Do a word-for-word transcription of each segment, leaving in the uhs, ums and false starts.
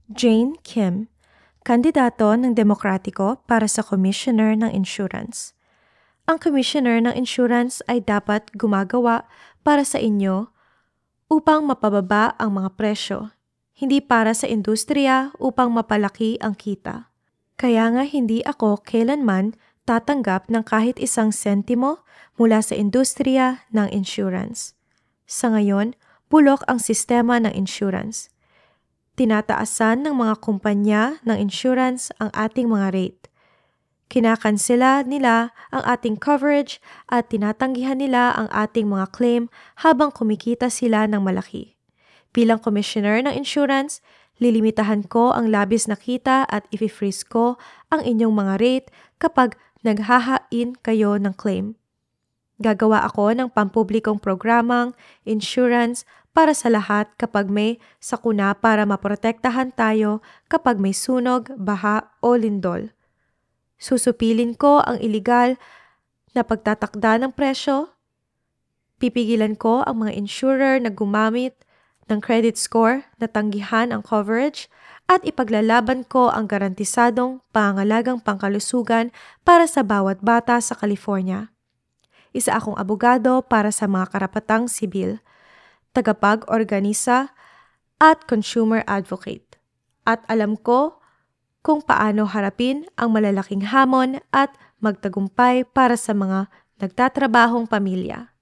Jane Kim, kandidato ng Demokratiko para sa Commissioner ng Insurance. Ang Commissioner ng Insurance ay dapat gumagawa para sa inyo upang mapababa ang mga presyo, hindi para sa industriya upang mapalaki ang kita. Kaya nga hindi ako kailanman tatanggap ng kahit isang sentimo mula sa industriya ng insurance. Sa ngayon, bulok ang sistema ng insurance. Tinataasan ng mga kumpanya ng insurance ang ating mga rate. Kinakansela nila ang ating coverage at tinatanggihan nila ang ating mga claim habang kumikita sila ng malaki. Bilang commissioner ng insurance, lilimitahan ko ang labis na kita at i-freeze ko ang inyong mga rate kapag naghahain kayo ng claim. Gagawa ako ng pampublikong programang insurance para sa lahat kapag may sakuna para maprotektahan tayo kapag may sunog, baha o lindol. Susupilin ko ang iligal na pagtatakda ng presyo. Pipigilan ko ang mga insurer na gumamit ng credit score na tanggihan ang coverage at ipaglalaban ko ang garantisadong pangangalagang pangkalusugan para sa bawat bata sa California. Isa akong abogado para sa mga karapatang sibil, tagapag-organisa at consumer advocate. At alam ko kung paano harapin ang malalaking hamon at magtagumpay para sa mga nagtatrabahong pamilya.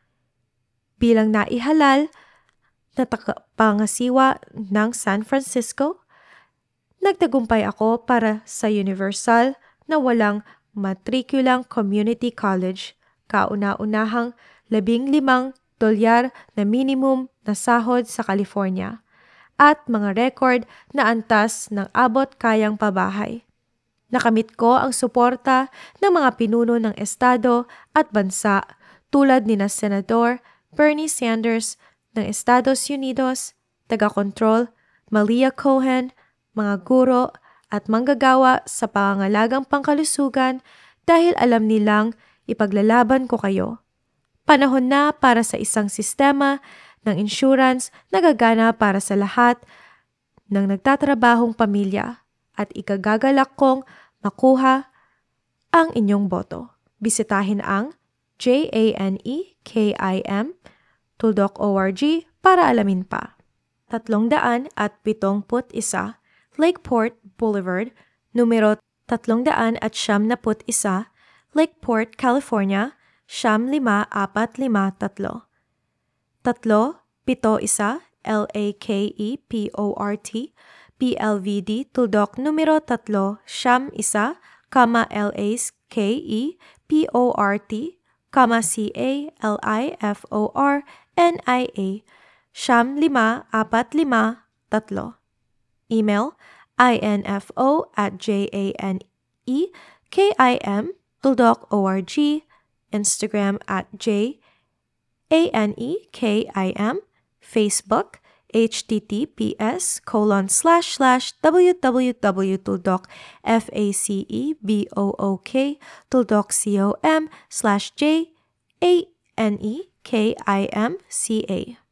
Bilang naihalal na tagapangasiwa ng San Francisco, nagtagumpay ako para sa universal na walang matrikulang community college, kauna-unahang labing limang dolyar na minimum na sahod sa California, at mga record na antas ng abot kayang pabahay. Nakamit ko ang suporta ng mga pinuno ng estado at bansa tulad ni na Senador Bernie Sanders ng Estados Unidos, taga-kontrol Malia Cohen, mga guro at manggagawa sa pangangalagang pangkalusugan dahil alam nilang ipaglalaban ko kayo. Panahon na para sa isang sistema ng insurance na gagana para sa lahat ng nagtatrabahong pamilya at ikagagalak kong makuha ang inyong boto. Bisitahin ang janekim tuldok dot org para alamin pa. Tatlong daan at pitumput isa Lakeport Boulevard, numero tatlong daan at siyam na put isa, Lakeport, California, siyam lima apat lima tatlo. Tatlo, pito isa, L A K E P O R T, P L V D, tuldok numero tatlo, siyam isa, kama L A K E P O R T, kama C A L I F O R N I A, siyam lima apat lima tatlo. Email, info at janekim tuldok org, Instagram at janekim, Facebook, https colon slash slash www tuldok facebook tuldok com slash janekim ca.